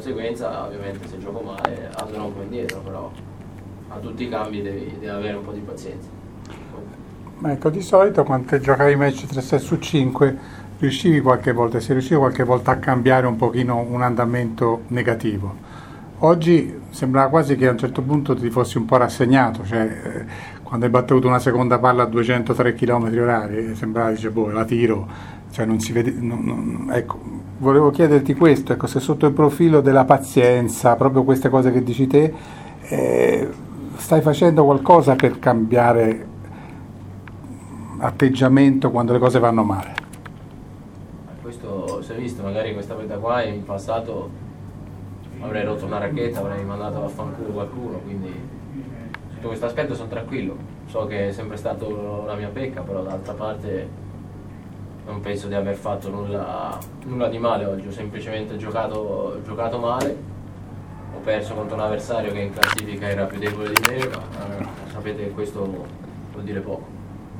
conseguenza ovviamente se gioco male torno un po' indietro, però a tutti i cambi devi avere un po' di pazienza. Ma ecco, di solito quando giocavi match 3-6 su 5 riuscivi qualche volta, si riusciva qualche volta a cambiare un pochino un andamento negativo. Oggi sembrava quasi che a un certo punto ti fossi un po' rassegnato, cioè quando hai battuto una seconda palla a 203 km/h sembrava, dice, boh, la tiro, cioè non si vede, ecco, volevo chiederti questo, ecco, se sotto il profilo della pazienza, proprio queste cose che dici te, stai facendo qualcosa per cambiare atteggiamento quando le cose vanno male? Questo si è visto, magari questa vita qua in passato avrei rotto una racchetta, avrei mandato a fanculo qualcuno, quindi sotto questo aspetto sono tranquillo. So che è sempre stato la mia pecca, però d'altra parte non penso di aver fatto nulla di male oggi. Ho semplicemente giocato male, ho perso contro un avversario che in classifica era più debole di me, ma sapete che questo vuol dire poco.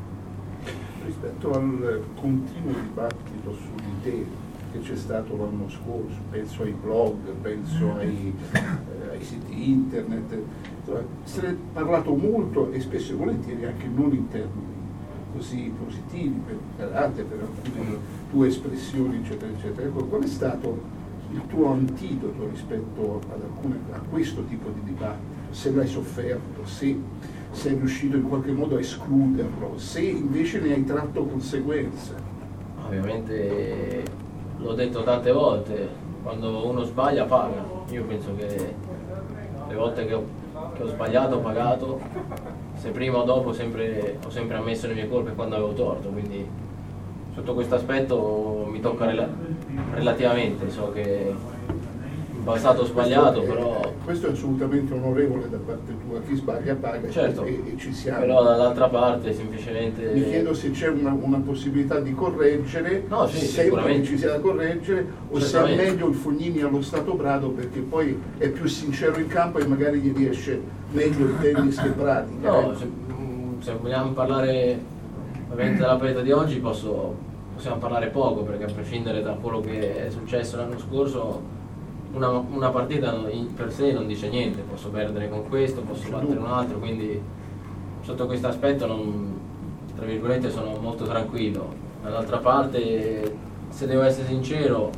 Rispetto al continuo dibattito su di te che c'è stato l'anno scorso, penso ai blog, penso ai siti internet, se ne è parlato molto e spesso e volentieri anche non in termini così positivi per carattere, per alcune tue espressioni, eccetera, eccetera. Qual è stato il tuo antidoto rispetto a questo tipo di dibattito? Se l'hai sofferto, se sei riuscito in qualche modo a escluderlo, se invece ne hai tratto conseguenze? Ovviamente l'ho detto tante volte, quando uno sbaglia paga. Io penso che le volte che ho sbagliato ho pagato, se prima o dopo ho sempre ammesso le mie colpe quando avevo torto, quindi sotto questo aspetto mi tocca relativamente. So che in passato ho sbagliato, però questo è assolutamente onorevole da parte tua, chi sbaglia paga, certo, e ci siamo. Però dall'altra parte semplicemente mi chiedo se c'è una possibilità di correggere, no, sì, sempre che ci sia da correggere, o se è meglio il Fognini allo stato brado perché poi è più sincero in campo e magari gli riesce meglio il tennis che pratica. No, se vogliamo parlare ovviamente della partita di oggi possiamo parlare poco, perché a prescindere da quello che è successo l'anno scorso una partita per sé non dice niente, posso perdere con questo, posso battere un altro, quindi sotto questo aspetto tra virgolette sono molto tranquillo. Dall'altra parte, se devo essere sincero,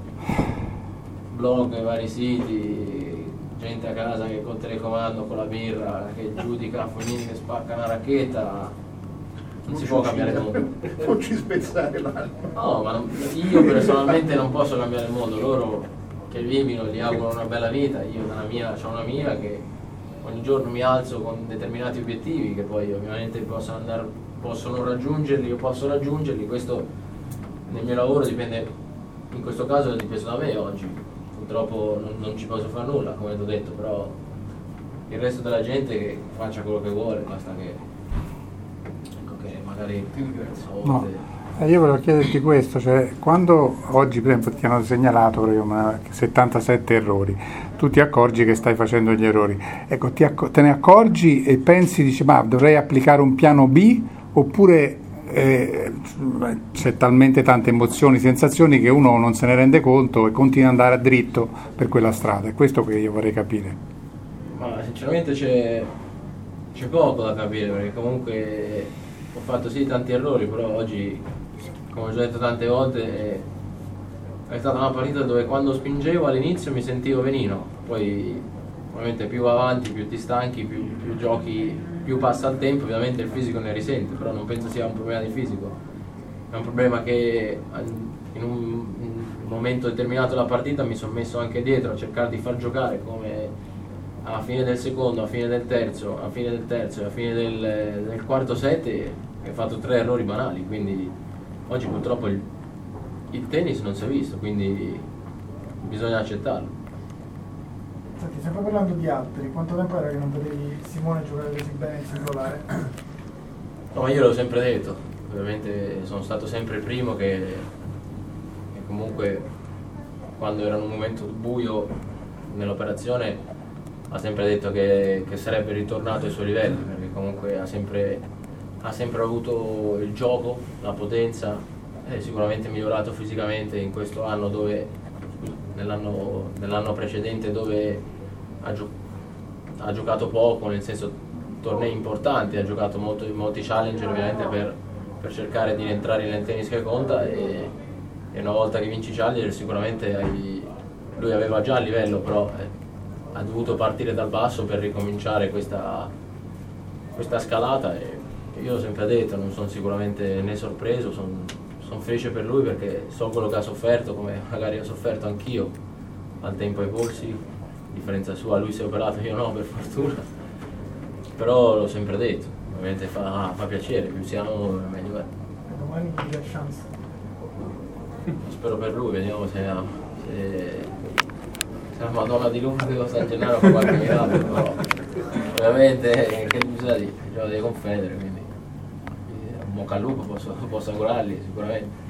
blog, vari siti, gente a casa che col telecomando, con la birra, che giudica Fognini che spacca una racchetta, non si può cambiare il mondo. Non ci spezzare l'anima. No, ma io personalmente non posso cambiare il mondo, loro che vivono gli auguro una bella vita, io ho una mia che ogni giorno mi alzo con determinati obiettivi che poi ovviamente possono raggiungerli, io posso raggiungerli, questo nel mio lavoro dipende, in questo caso è dipeso da me oggi, purtroppo non ci posso fare nulla come ti ho detto, però il resto della gente che faccia quello che vuole, basta che magari io volevo chiederti questo, cioè quando oggi per esempio ti hanno segnalato 77 errori, tu ti accorgi che stai facendo gli errori, ecco, te ne accorgi e pensi, dici, ma dovrei applicare un piano B, oppure c'è talmente tante emozioni, sensazioni che uno non se ne rende conto e continua ad andare dritto per quella strada? È questo che io vorrei capire. Ma sinceramente c'è poco da capire, perché comunque ho fatto sì tanti errori, però oggi, come ho già detto tante volte, è stata una partita dove quando spingevo all'inizio mi sentivo benino, poi ovviamente più avanti, più ti stanchi, più giochi, più passa il tempo, ovviamente il fisico ne risente, però non penso sia un problema di fisico, è un problema che in un momento determinato della partita mi sono messo anche dietro a cercare di far giocare, come alla fine del secondo, alla fine del terzo, alla fine del terzo e alla fine del quarto set ho fatto 3 errori banali, quindi oggi purtroppo il tennis non si è visto, quindi bisogna accettarlo. Senti, sempre parlando di altri, quanto tempo era che non vedevi Simone giocare così bene in singolare? No, io l'ho sempre detto, ovviamente sono stato sempre il primo che comunque quando era un momento buio nell'operazione ha sempre detto che sarebbe ritornato ai suoi livelli, perché comunque ha sempre avuto il gioco, la potenza, è sicuramente migliorato fisicamente in questo anno dove nell'anno precedente dove ha giocato poco, nel senso tornei importanti, ha giocato molti challenger ovviamente per cercare di rientrare nel tennis che conta, e una volta che vinci challenger sicuramente lui aveva già il livello, però ha dovuto partire dal basso per ricominciare questa scalata, e io ho sempre detto, non sono sicuramente né sorpreso, sono felice per lui perché so quello che ha sofferto, come magari ho sofferto anch'io al tempo ai polsi, a differenza sua lui si è operato, io no, per fortuna, però l'ho sempre detto, ovviamente fa piacere, più siamo meglio è. Domani gli dà chance. Spero per lui, vediamo se la Madonna di Lourdes o San Gennaro fa qualche miracolo, però ovviamente che bisogna dire, gioca dei confederi, quindi un bocca al lupo posso augurargli sicuramente.